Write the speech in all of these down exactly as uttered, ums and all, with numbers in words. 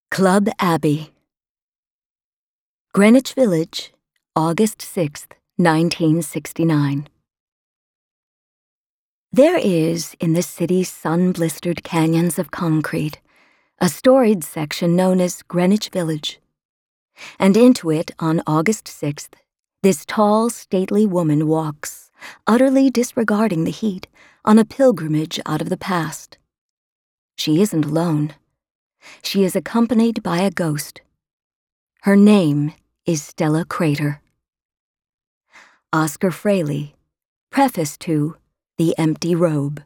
Club Abbey, Greenwich Village, August sixth, nineteen sixty-nine. There is, in the city's sun-blistered canyons of concrete, a storied section known as Greenwich Village. And into it, on August sixth, this tall, stately woman walks, utterly disregarding the heat, on a pilgrimage out of the past. She isn't alone. She is accompanied by a ghost. Her name is Stella Crater. Oscar Frehley, preface to The Empty Robe.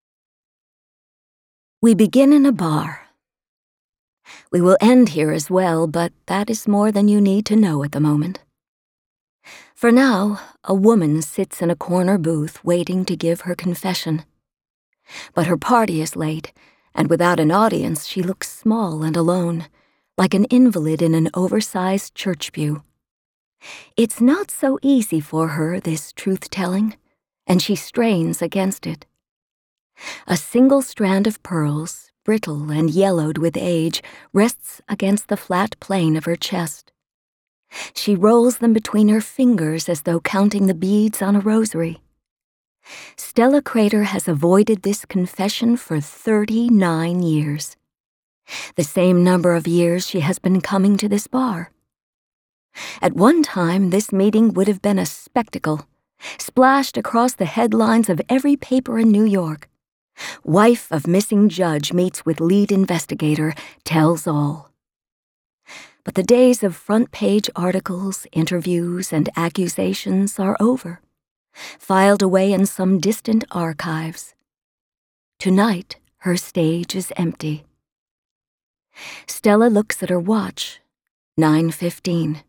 We begin in a bar. We will end here as well, but that is more than you need to know at the moment. For now, a woman sits in a corner booth waiting to give her confession. But her party is late, and without an audience she looks small and alone, like an invalid in an oversized church pew. It's not so easy for her, this truth-telling, and she strains against it. A single strand of pearls, brittle and yellowed with age, rests against the flat plane of her chest. She rolls them between her fingers as though counting the beads on a rosary. Stella Crater has avoided this confession for thirty-nine years. The same number of years she has been coming to this bar. At one time, this meeting would have been a spectacle, splashed across the headlines of every paper in New York. Wife of missing judge meets with lead investigator, tells all. But the days of front-page articles, interviews, and accusations are over, filed away in some distant archives. Tonight, her stage is empty. Stella looks at her watch, nine fifteen.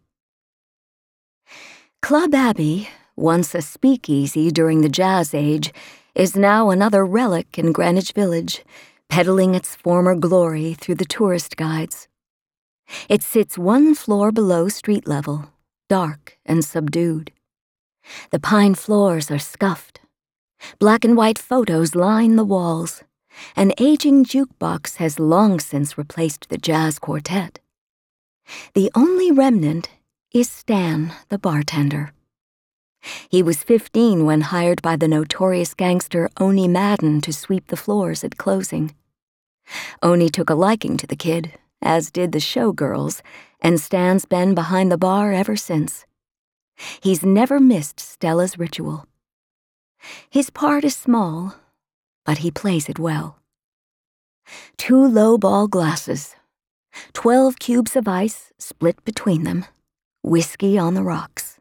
Club Abbey, once a speakeasy during the Jazz Age, is now another relic in Greenwich Village, peddling its former glory through the tourist guides. It sits one floor below street level, dark and subdued. The pine floors are scuffed. Black and white photos line the walls. An aging jukebox has long since replaced the jazz quartet. The only remnant is Stan, the bartender. He was fifteen when hired by the notorious gangster Oni Madden to sweep the floors at closing. Oni took a liking to the kid, as did the showgirls, and Stan's been behind the bar ever since. He's never missed Stella's ritual. His part is small, but he plays it well. Two low-ball glasses, twelve cubes of ice split between them, whiskey on the rocks.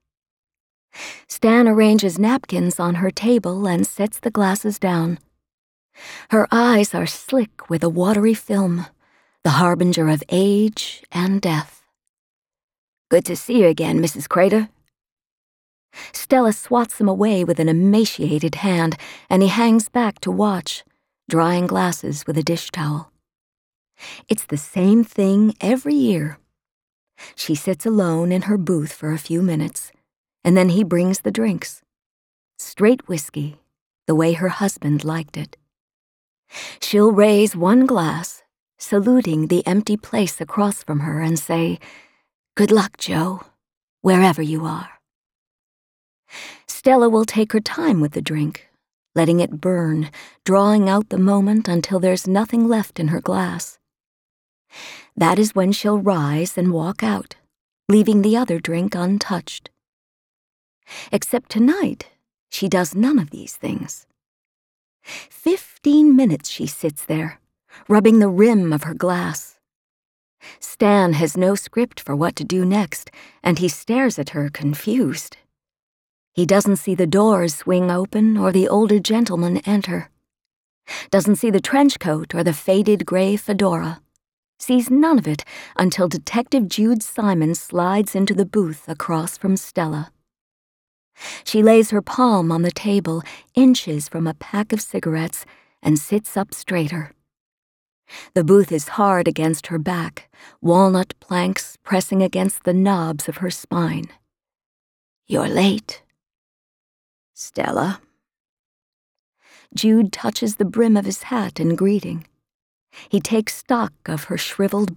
Stan arranges napkins on her table and sets the glasses down. Her eyes are slick with a watery film, the harbinger of age and death. "Good to see you again, Missus Crater." Stella swats him away with an emaciated hand, and he hangs back to watch, drying glasses with a dish towel. It's the same thing every year. She sits alone in her booth for a few minutes, and then he brings the drinks. Straight whiskey, the way her husband liked it. She'll raise one glass, saluting the empty place across from her, and say, "Good luck, Joe, wherever you are." Stella will take her time with the drink, letting it burn, drawing out the moment until there's nothing left in her glass. That is when she'll rise and walk out, leaving the other drink untouched. Except tonight, she does none of these things. Fifteen minutes she sits there, rubbing the rim of her glass. Stan has no script for what to do next, and he stares at her confused. He doesn't see the doors swing open or the older gentleman enter. Doesn't see the trench coat or the faded gray fedora. Sees none of it until Detective Jude Simon slides into the booth across from Stella. She lays her palm on the table, inches from a pack of cigarettes, and sits up straighter. The booth is hard against her back, walnut planks pressing against the knobs of her spine. "You're late." "Stella?" Jude touches the brim of his hat in greeting. He takes stock of her shriveled